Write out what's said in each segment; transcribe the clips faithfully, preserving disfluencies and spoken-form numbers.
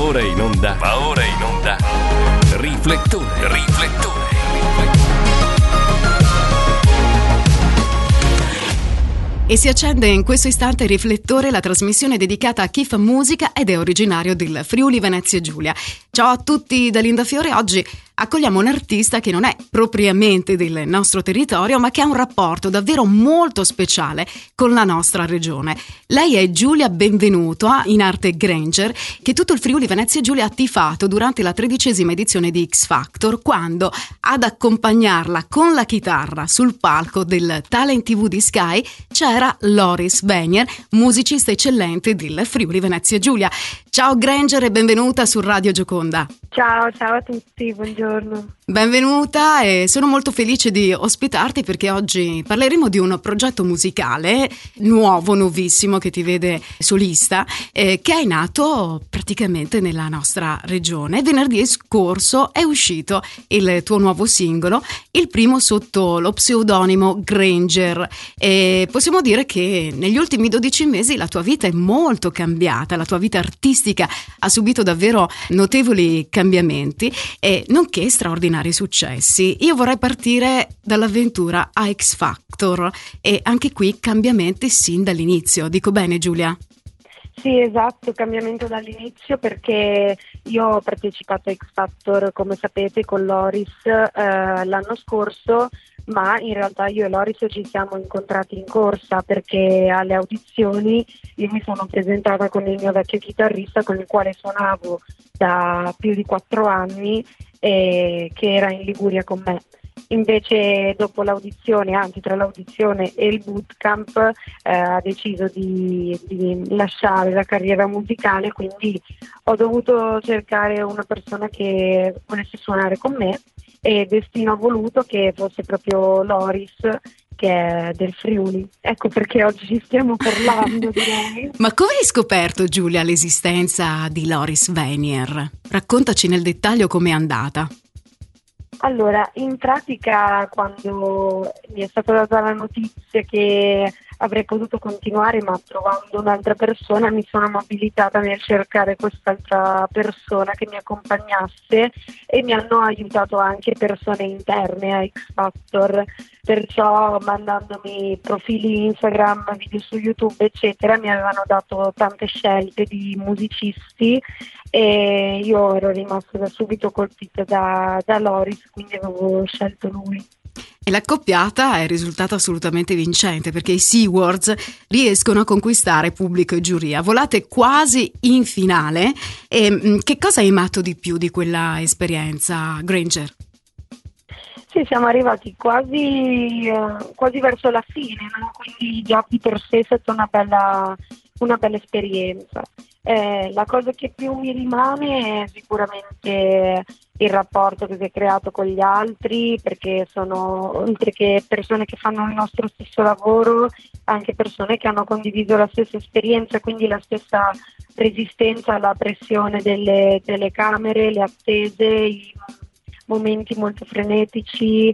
ora in onda, va ora in onda. Riflettore, riflettore. E si accende in questo istante Riflettore, la trasmissione dedicata a chi fa musica ed è originario del Friuli Venezia Giulia. Ciao a tutti da Linda Fiore. Oggi accogliamo un artista che non è propriamente del nostro territorio, ma che ha un rapporto davvero molto speciale con la nostra regione. Lei è Giulia Benvenuto, in arte Granger, che tutto il Friuli Venezia Giulia ha tifato durante la tredicesima edizione di X Factor, quando ad accompagnarla con la chitarra sul palco del Talent tivù di Sky c'era Loris Venier, musicista eccellente del Friuli Venezia Giulia. Ciao Granger e benvenuta su Radio Gioconda. Ciao, ciao a tutti, buongiorno. Benvenuta e sono molto felice di ospitarti perché oggi parleremo di un progetto musicale nuovo, nuovissimo, che ti vede solista, eh, che è nato praticamente nella nostra regione. Venerdì scorso è uscito il tuo nuovo singolo, il primo sotto lo pseudonimo Granger. E possiamo dire che negli ultimi dodici mesi la tua vita è molto cambiata, la tua vita artistica ha subito davvero notevoli cambiamenti e nonché straordinari successi. Io vorrei partire dall'avventura a X Factor e anche qui cambiamenti sin dall'inizio. Dico bene, Giulia? Sì, esatto, cambiamento dall'inizio perché io ho partecipato a X Factor, come sapete, con Loris eh, l'anno scorso, ma in realtà io e Loris ci siamo incontrati in corsa perché alle audizioni io mi sono presentata con il mio vecchio chitarrista con il quale suonavo da più di quattro anni e che era in Liguria con me. Invece dopo l'audizione, anzi tra l'audizione e il bootcamp, eh, ha deciso di, di lasciare la carriera musicale, quindi ho dovuto cercare una persona che volesse suonare con me e destino ha voluto che fosse proprio Loris, che è del Friuli. Ecco perché oggi ci stiamo parlando, direi. Ma come hai scoperto, Giulia, l'esistenza di Loris Venier? Raccontaci nel dettaglio com'è andata. Allora, in pratica quando mi è stata data la notizia che avrei potuto continuare ma trovando un'altra persona, mi sono mobilitata nel cercare quest'altra persona che mi accompagnasse e mi hanno aiutato anche persone interne a X Factor, perciò mandandomi profili Instagram, video su YouTube eccetera mi avevano dato tante scelte di musicisti e io ero rimasta da subito colpita da, da Loris, quindi avevo scelto lui. E l'accoppiata è risultata assolutamente vincente perché i SeaWords riescono a conquistare pubblico e giuria. Volate quasi in finale. E che cosa hai amato di più di quella esperienza, Granger? Sì, siamo arrivati quasi, eh, quasi verso la fine, no? Quindi già di per sé è stata una bella, una bella esperienza. Eh, la cosa che più mi rimane è sicuramente il rapporto che si è creato con gli altri, perché sono, oltre che persone che fanno il nostro stesso lavoro, anche persone che hanno condiviso la stessa esperienza, quindi la stessa resistenza alla pressione delle telecamere, le attese, i momenti molto frenetici,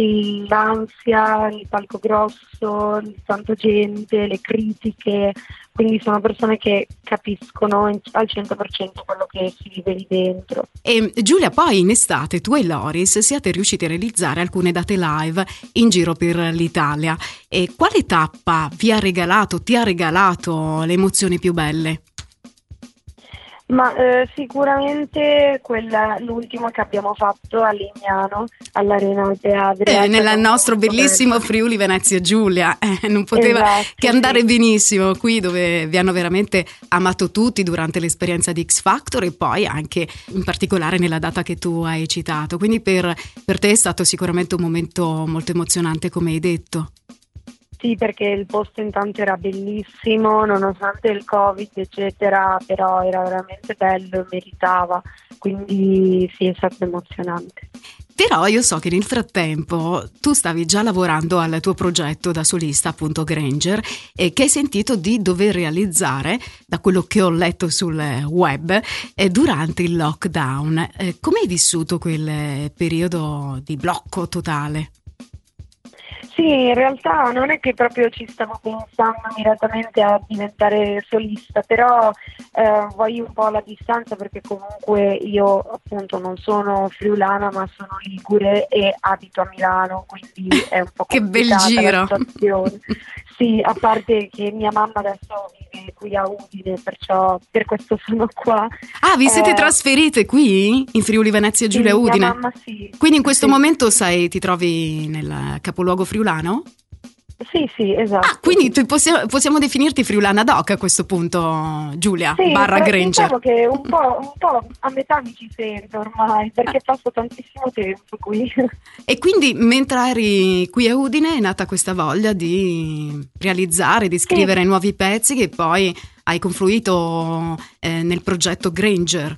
l'ansia, il palco grosso, tanta gente, le critiche, quindi sono persone che capiscono al cento per cento quello che si vive lì dentro. E Giulia, poi in estate tu e Loris siete riusciti a realizzare alcune date live in giro per l'Italia. E quale tappa vi ha regalato, ti ha regalato le emozioni più belle? Ma eh, sicuramente quella, l'ultima che abbiamo fatto a Lignano, all'Arena Alpe Adria. Eh, nel nostro bellissimo bello. Friuli Venezia Giulia, eh, non poteva esatto, che andare sì. benissimo qui, dove vi hanno veramente amato tutti durante l'esperienza di X Factor e poi anche in particolare nella data che tu hai citato. Quindi per, per te è stato sicuramente un momento molto emozionante, come hai detto. Sì, perché il posto intanto era bellissimo, nonostante il Covid, eccetera, però era veramente bello e meritava, quindi sì, è stato emozionante. Però io so che nel frattempo tu stavi già lavorando al tuo progetto da solista, appunto Granger, e che hai sentito di dover realizzare, da quello che ho letto sul web, eh, durante il lockdown. Eh, come hai vissuto quel periodo di blocco totale? Sì, in realtà non è che proprio ci stavo pensando immediatamente a diventare solista, però eh, voglio un po' la distanza perché comunque io appunto non sono friulana ma sono ligure e abito a Milano, quindi è un po' Che bel complicata giro! la situazione. Sì, a parte che mia mamma adesso vive qui a Udine, perciò per questo sono qua. Ah, vi siete Eh, trasferite qui in Friuli Venezia sì, Giulia mia Udine? mamma sì. Quindi in questo Sì. momento sai, ti trovi nel capoluogo friulano? Sì, sì, esatto. Ah, quindi sì. tu possiamo, possiamo definirti friulana doc a questo punto, Giulia, Sì, barra però Granger. diciamo che un po', un po' a metà mi ci sento ormai, perché passo tantissimo tempo qui. E quindi mentre eri qui a Udine è nata questa voglia di realizzare, di scrivere Sì. nuovi pezzi che poi hai confluito eh, nel progetto Granger.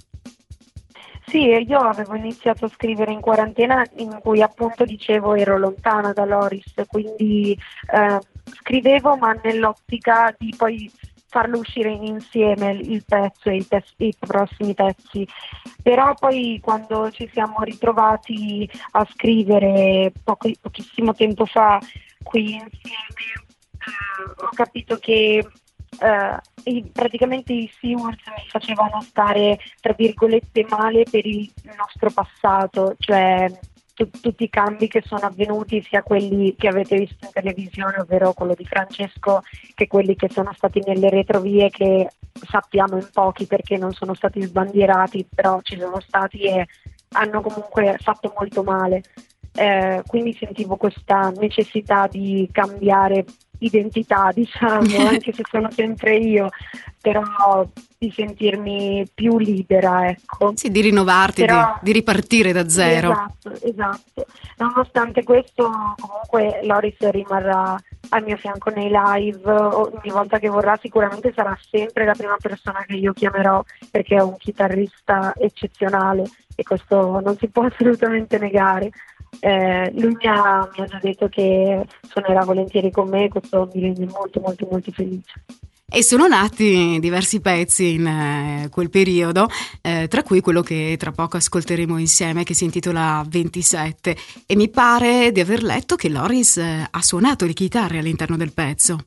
Sì, io avevo iniziato a scrivere in quarantena in cui appunto dicevo ero lontana da Loris, quindi eh, scrivevo ma nell'ottica di poi farlo uscire insieme il pezzo e i, tes- i prossimi pezzi. Però poi quando ci siamo ritrovati a scrivere poco- pochissimo tempo fa qui insieme, eh, ho capito che Uh, i, praticamente i SeaWords mi facevano stare tra virgolette male per il nostro passato, cioè tu, tutti i cambi che sono avvenuti, sia quelli che avete visto in televisione, ovvero quello di Francesco, che quelli che sono stati nelle retrovie, che sappiamo in pochi perché non sono stati sbandierati, però ci sono stati e hanno comunque fatto molto male. Eh, quindi sentivo questa necessità di cambiare identità, diciamo, anche se sono sempre io, però di sentirmi più libera, ecco. Sì, di rinnovarti, Però, di, di ripartire da zero. Esatto, esatto. Nonostante questo, comunque Loris rimarrà al mio fianco nei live, ogni volta che vorrà sicuramente sarà sempre la prima persona che io chiamerò perché è un chitarrista eccezionale e questo non si può assolutamente negare. Eh, lui mi ha, mi ha già detto che suonerà volentieri con me e questo mi rende molto molto molto felice. E sono nati diversi pezzi in eh, quel periodo, eh, tra cui quello che tra poco ascolteremo insieme, che si intitola ventisette, e mi pare di aver letto che Loris eh, ha suonato le chitarre all'interno del pezzo.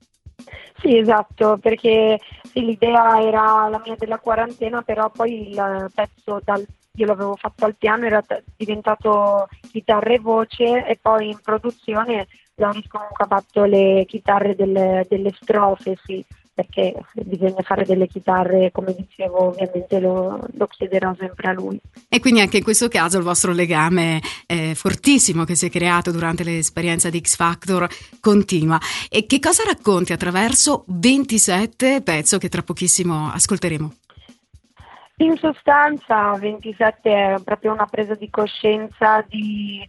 Sì, esatto, perché sì, l'idea era la mia della quarantena, però poi il pezzo dal io l'avevo fatto al piano, era t- diventato chitarra e voce e poi in produzione Loris comunque ha fatto le chitarre delle, delle strofe, sì, perché bisogna fare delle chitarre, come dicevo, ovviamente lo, lo chiederò sempre a lui. E quindi anche in questo caso il vostro legame eh, fortissimo che si è creato durante l'esperienza di X Factor continua. E che cosa racconti attraverso ventisette, pezzo che tra pochissimo ascolteremo? In sostanza ventisette è proprio una presa di coscienza di,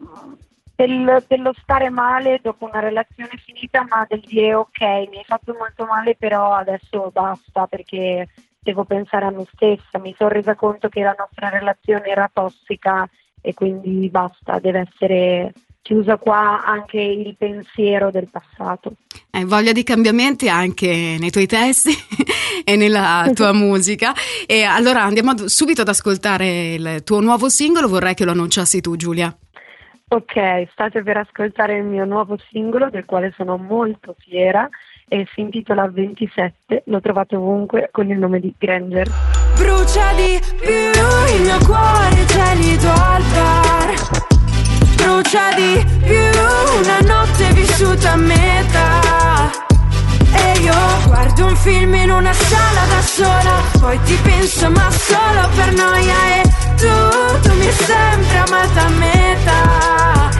del, dello stare male dopo una relazione finita, ma del dire ok, mi hai fatto molto male, però adesso basta perché devo pensare a me stessa. Mi sono resa conto che la nostra relazione era tossica e quindi basta, deve essere chiusa qua anche il pensiero del passato. Hai voglia di cambiamenti anche nei tuoi testi e nella tua musica. E allora andiamo ad, subito ad ascoltare il tuo nuovo singolo. Vorrei che lo annunciassi tu, Giulia. Ok, state per ascoltare il mio nuovo singolo del quale sono molto fiera e si intitola ventisette, lo trovate ovunque con il nome di Granger. Brucia di più il mio cuore gelido al bar, brucia di più una notte vissuta a metà. E io guardo un film in una sala da sola, poi ti penso ma solo per noia. E tu, tu mi hai sempre amata a metà.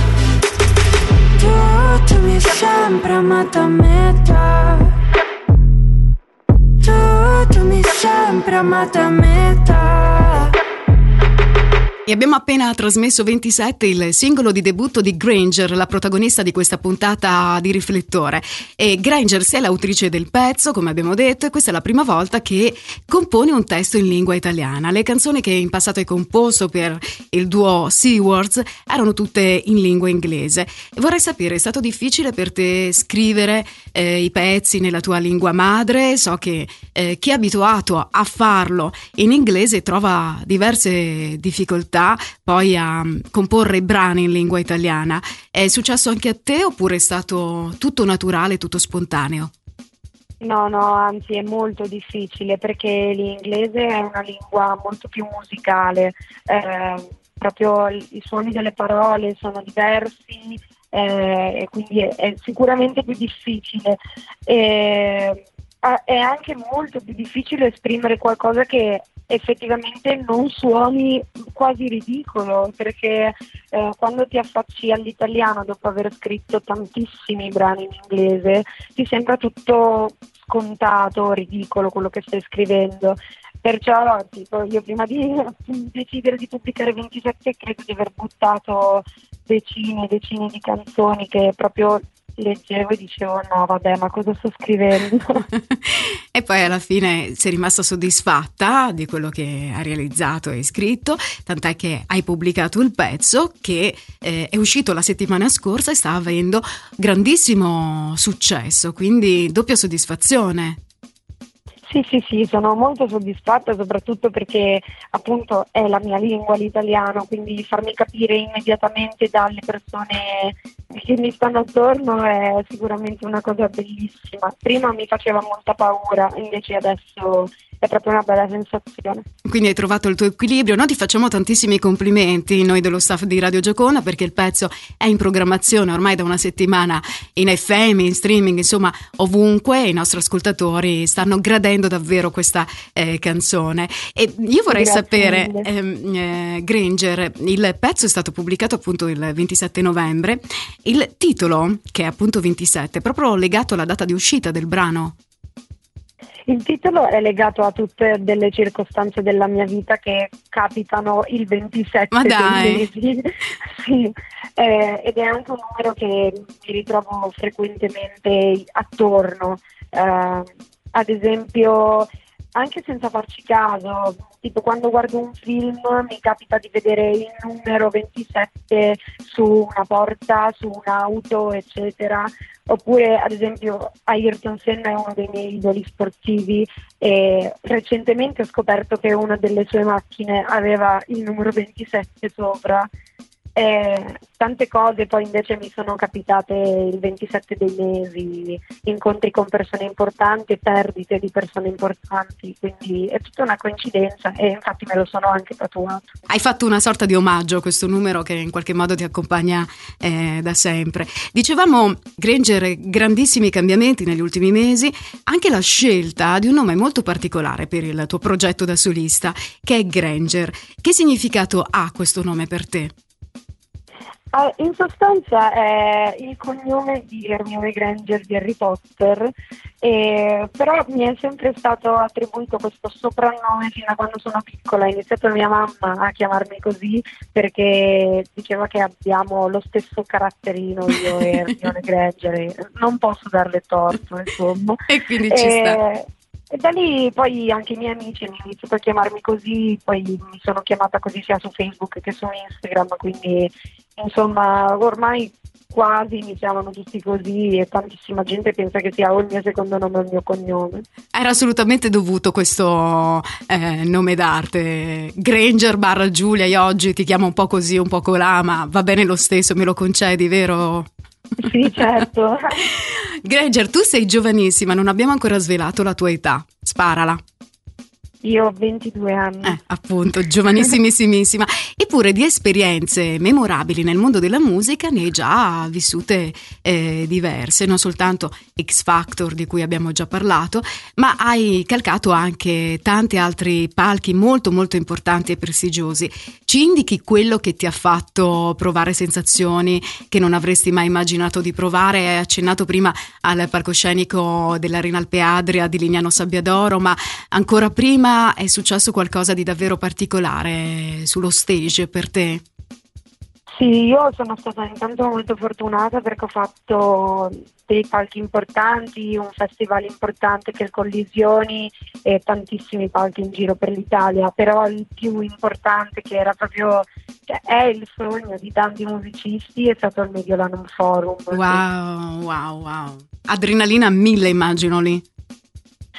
Tu, tu mi hai sempre amata a metà. Tu, tu mi hai sempre amata a metà. E abbiamo appena trasmesso ventisette, il singolo di debutto di Granger, la protagonista di questa puntata di Riflettore. E Granger sei l'autrice del pezzo, come abbiamo detto, e questa è la prima volta che compone un testo in lingua italiana. Le canzoni che in passato hai composto per il duo SeaWords erano tutte in lingua inglese. E vorrei sapere, è stato difficile per te scrivere eh, i pezzi nella tua lingua madre? So che eh, chi è abituato a farlo in inglese trova diverse difficoltà difficoltà poi a comporre i brani in lingua italiana. È successo anche a te oppure è stato tutto naturale, tutto spontaneo? No, no, anzi è molto difficile perché l'inglese è una lingua molto più musicale, eh, proprio i suoni delle parole sono diversi, eh, e quindi è, è sicuramente più difficile. Eh, è anche molto più difficile esprimere qualcosa che effettivamente non suoni quasi ridicolo, perché eh, quando ti affacci all'italiano dopo aver scritto tantissimi brani in inglese ti sembra tutto scontato, ridicolo quello che stai scrivendo. Perciò tipo, io prima di decidere di pubblicare ventisette credo di aver buttato decine e decine di canzoni che proprio leggevo e dicevo no vabbè, ma cosa sto scrivendo? E poi alla fine sei rimasta soddisfatta di quello che hai realizzato e hai scritto, tant'è che hai pubblicato il pezzo che eh, è uscito la settimana scorsa e sta avendo grandissimo successo, quindi doppia soddisfazione. Sì, sì, sì, sono molto soddisfatta soprattutto perché appunto è la mia lingua l'italiano, quindi farmi capire immediatamente dalle persone che mi stanno attorno è sicuramente una cosa bellissima. Prima mi faceva molta paura, invece adesso è proprio una bella sensazione. Quindi hai trovato il tuo equilibrio. Noi ti facciamo tantissimi complimenti, noi dello staff di Radio Gioconda, perché il pezzo è in programmazione ormai da una settimana in F M, in streaming, insomma ovunque. I nostri ascoltatori stanno gradendo davvero questa eh, canzone. E io vorrei Grazie sapere, mille. ehm, eh, Granger, il pezzo è stato pubblicato appunto il ventisette novembre, il titolo, che è appunto ventisette, è proprio legato alla data di uscita del brano. Il titolo è legato a tutte delle circostanze della mia vita che capitano il ventisette Ma dai. mesi. Sì, eh, ed è anche un numero che mi ritrovo frequentemente attorno. Eh, ad esempio, anche senza farci caso, tipo quando guardo un film mi capita di vedere il numero ventisette su una porta, su un'auto, eccetera. Oppure ad esempio Ayrton Senna è uno dei miei idoli sportivi e recentemente ho scoperto che una delle sue macchine aveva il numero ventisette sopra. Eh, tante cose poi invece mi sono capitate il ventisette dei mesi, incontri con persone importanti, perdite di persone importanti, quindi è tutta una coincidenza e infatti me lo sono anche tatuato. Hai fatto una sorta di omaggio a questo numero che in qualche modo ti accompagna eh, da sempre. Dicevamo, Granger, grandissimi cambiamenti negli ultimi mesi, anche la scelta di un nome molto particolare per il tuo progetto da solista, che è Granger. Che significato ha questo nome per te? Uh, in sostanza è il cognome di Hermione Granger di Harry Potter, e, però mi è sempre stato attribuito questo soprannome fino a quando sono piccola. Ha iniziato mia mamma a chiamarmi così perché diceva che abbiamo lo stesso caratterino io e Hermione Granger e non posso darle torto, insomma. E quindi ci e, sta. E da lì poi anche i miei amici hanno iniziato a chiamarmi così, poi mi sono chiamata così sia su Facebook che su Instagram, quindi insomma ormai quasi mi chiamano tutti così e tantissima gente pensa che sia o il mio secondo nome o il mio cognome. Era assolutamente dovuto questo eh, nome d'arte. Granger barra Giulia, io oggi ti chiamo un po' così, un po' colà, ma va bene lo stesso, me lo concedi, vero? Sì, certo. Granger, tu sei giovanissima, non abbiamo ancora svelato la tua età. Sparala. Io ho ventidue anni. Eh, appunto, giovanissimissima. Eppure di esperienze memorabili nel mondo della musica ne hai già vissute eh, diverse, non soltanto X Factor di cui abbiamo già parlato, ma hai calcato anche tanti altri palchi molto molto importanti e prestigiosi. Ci indichi quello che ti ha fatto provare sensazioni che non avresti mai immaginato di provare? Hai accennato prima al palcoscenico dell'Arena Alpe Adria di Lignano Sabbiadoro, ma ancora prima è successo qualcosa di davvero particolare sullo stage per te? Sì, io sono stata intanto molto fortunata perché ho fatto dei palchi importanti, un festival importante che è il Collisioni e tantissimi palchi in giro per l'Italia, però il più importante, che era proprio, cioè, è il sogno di tanti musicisti, è stato il Mediolanum Forum. Wow, wow, wow. Adrenalina mille, immagino lì. Sì.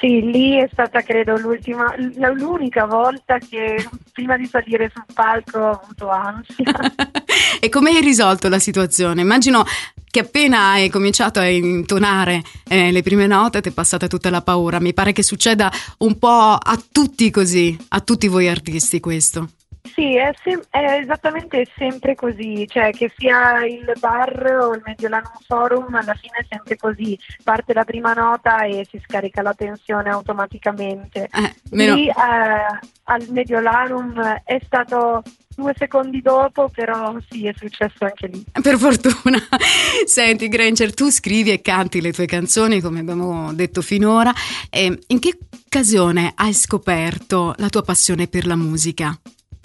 Sì, lì è stata credo l'ultima, l'unica volta che prima di salire sul palco ho avuto ansia. E come hai risolto la situazione? Immagino che appena hai cominciato a intonare eh, le prime note ti è passata tutta la paura. Mi pare che succeda un po' a tutti così, a tutti voi artisti questo. Sì, è, sem- è esattamente sempre così, cioè che sia il bar o il Mediolanum Forum, alla fine è sempre così, parte la prima nota e si scarica la tensione automaticamente. Eh, meno... Lì eh, al Mediolanum è stato due secondi dopo, però sì, è successo anche lì. Per fortuna. Senti Granger, tu scrivi e canti le tue canzoni come abbiamo detto finora. Eh, in che occasione hai scoperto la tua passione per la musica?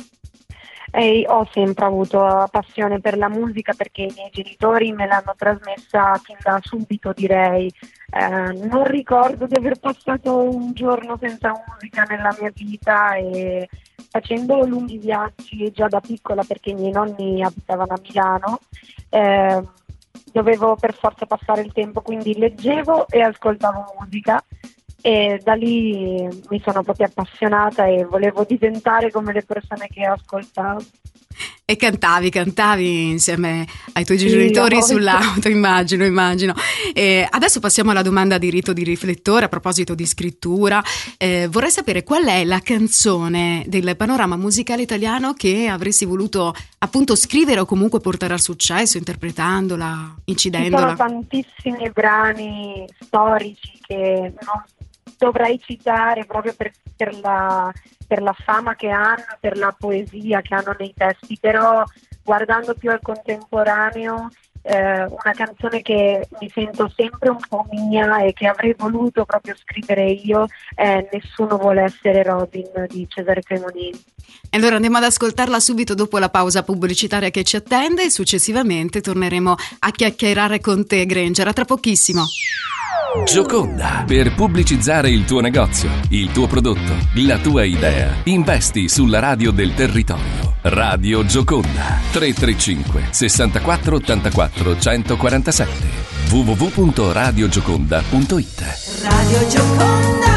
E ho sempre avuto passione per la musica perché i miei genitori me l'hanno trasmessa fin da subito, direi. Eh, non ricordo di aver passato un giorno senza musica nella mia vita, e facendo lunghi viaggi già da piccola perché i miei nonni abitavano a Milano, eh, dovevo per forza passare il tempo, quindi leggevo e ascoltavo musica. E da lì mi sono proprio appassionata e volevo diventare come le persone che ascoltavo. E cantavi, cantavi insieme ai tuoi Sì, genitori no, sull'auto, immagino, immagino. E adesso passiamo alla domanda di rito di riflettore a proposito di scrittura. Eh, vorrei sapere qual è la canzone del panorama musicale italiano che avresti voluto appunto scrivere o comunque portare al successo, interpretandola, incidendola. Ci sono tantissimi brani storici che non dovrei citare proprio per, per la... per la fama che hanno, per la poesia che hanno nei testi, però guardando più al contemporaneo, eh, una canzone che mi sento sempre un po' mia e che avrei voluto proprio scrivere io è Nessuno vuole essere Robin di Cesare Cremonini. E allora andiamo ad ascoltarla subito dopo la pausa pubblicitaria che ci attende e successivamente torneremo a chiacchierare con te, Granger, a tra pochissimo. Gioconda, per pubblicizzare il tuo negozio, il tuo prodotto, la tua idea. Investi sulla radio del territorio. Radio Gioconda. tre tre cinque sessantaquattro ottantaquattro centoquarantasette w w w punto radio gioconda punto i t. Radio Gioconda,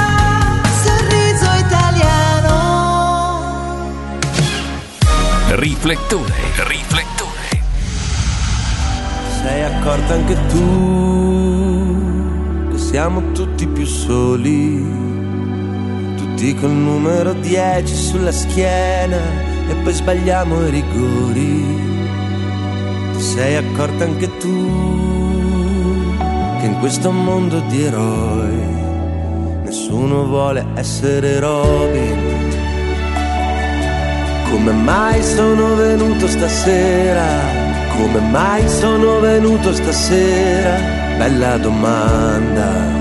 sorriso italiano. Riflettore, riflettore. Sei accorta anche tu che siamo tutti più soli, tutti col numero dieci sulla schiena e poi sbagliamo i rigori. Ti sei accorta anche tu che in questo mondo di eroi nessuno vuole essere Robin. Come mai sono venuto stasera? Come mai sono venuto stasera? Bella domanda.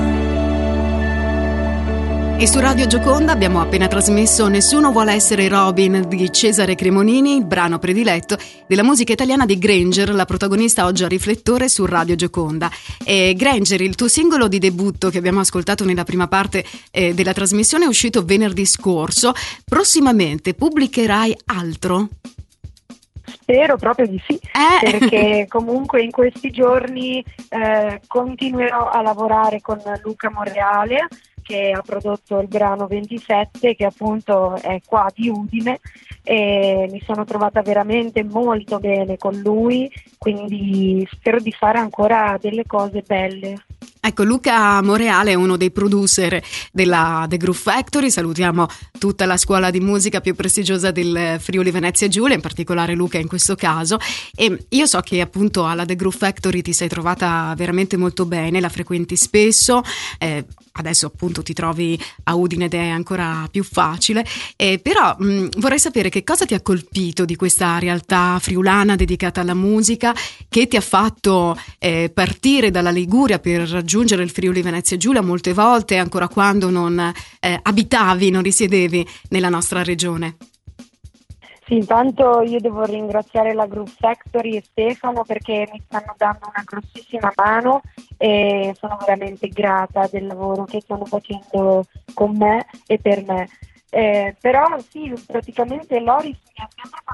E su Radio Gioconda abbiamo appena trasmesso Nessuno vuole essere Robin di Cesare Cremonini, il brano prediletto della musica italiana di Granger, la protagonista oggi a riflettore su Radio Gioconda. E Granger, il tuo singolo di debutto che abbiamo ascoltato nella prima parte eh, della trasmissione è uscito venerdì scorso. Prossimamente pubblicherai altro? Spero proprio di sì, eh. perché comunque in questi giorni eh, continuerò a lavorare con Luca Monreale, che ha prodotto il brano ventisette, che appunto è qua di Udine, e mi sono trovata veramente molto bene con lui, quindi spero di fare ancora delle cose belle. Ecco, Luca Monreale è uno dei producer della The Groove Factory. Salutiamo tutta la scuola di musica più prestigiosa del Friuli Venezia Giulia, in particolare Luca in questo caso. E io so che appunto alla The Groove Factory ti sei trovata veramente molto bene, la frequenti spesso, eh, adesso appunto ti trovi a Udine ed è ancora più facile, eh, però mh, vorrei sapere che cosa ti ha colpito di questa realtà friulana dedicata alla musica, che ti ha fatto eh, partire dalla Liguria per raggiungere il Friuli Venezia Giulia molte volte, ancora quando non eh, abitavi, non risiedevi nella nostra regione. Sì, intanto io devo ringraziare la Groove Factory e Stefano perché mi stanno dando una grossissima mano e sono veramente grata del lavoro che stanno facendo con me e per me. Eh, però sì, praticamente Loris mi ha sempre parlato di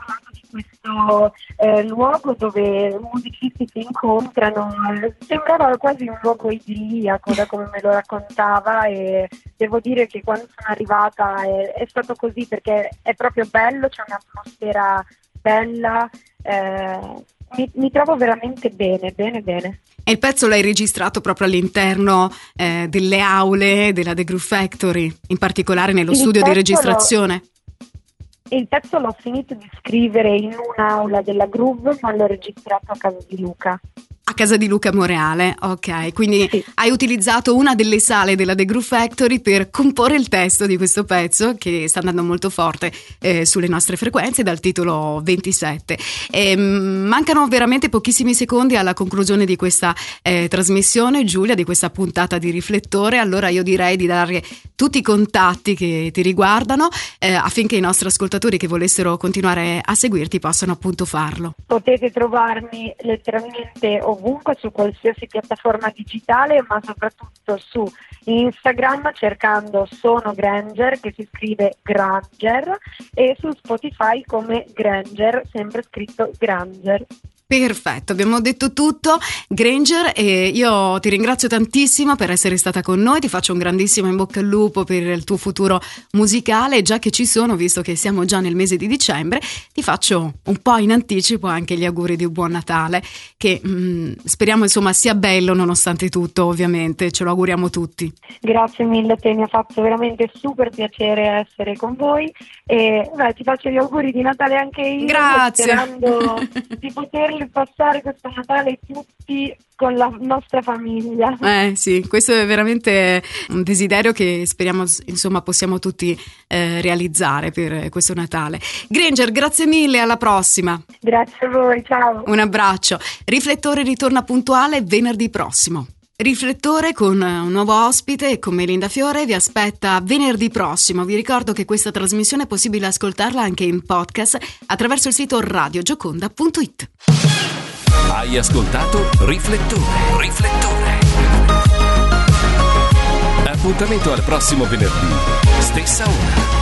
questo eh, luogo dove musicisti si incontrano. Sembrava quasi un luogo idilliaco da come me lo raccontava, e devo dire che quando sono arrivata è, è stato così, perché è proprio bello, c'è un'atmosfera bella, eh, mi, mi trovo veramente bene, bene, bene. E il pezzo l'hai registrato proprio all'interno eh, delle aule della The Groove Factory, in particolare nello Il studio di pezzo registrazione? Lo, il pezzo l'ho finito di scrivere in un'aula della Groove, ma l'ho registrato a casa di Luca. A casa di Luca Moreale, ok, quindi Sì. hai utilizzato una delle sale della The Groove Factory per comporre il testo di questo pezzo che sta andando molto forte eh, sulle nostre frequenze, dal titolo ventisette. E, mh, mancano veramente pochissimi secondi alla conclusione di questa eh, trasmissione, Giulia, di questa puntata di Riflettore. Allora io direi di dare tutti i contatti che ti riguardano eh, affinché i nostri ascoltatori che volessero continuare a seguirti possano appunto farlo. Potete trovarmi letteralmente ovunque, su qualsiasi piattaforma digitale, ma soprattutto su Instagram cercando Sono Granger, che si scrive Granger, e su Spotify come Granger, sempre scritto Granger. Perfetto, abbiamo detto tutto, Granger, e io ti ringrazio tantissimo per essere stata con noi, ti faccio un grandissimo in bocca al lupo per il tuo futuro musicale. Già che ci sono, visto che siamo già nel mese di dicembre, ti faccio un po' in anticipo anche gli auguri di buon Natale, che mh, speriamo insomma sia bello nonostante tutto, ovviamente, ce lo auguriamo tutti. Grazie mille a te, mi ha fatto veramente super piacere essere con voi, e beh, ti faccio gli auguri di Natale anche io. Grazie. Sperando di poterli passare questo Natale tutti con la nostra famiglia. Eh sì, questo è veramente un desiderio che speriamo insomma possiamo tutti eh, realizzare per questo Natale. Granger, grazie mille, alla prossima. Grazie a voi, ciao. Un abbraccio. Riflettore ritorna puntuale venerdì prossimo. Riflettore con un nuovo ospite e con Melinda Fiore vi aspetta venerdì prossimo. Vi ricordo che questa trasmissione è possibile ascoltarla anche in podcast attraverso il sito radio gioconda punto it. Hai ascoltato Riflettore. Riflettore. Appuntamento al prossimo venerdì, stessa ora.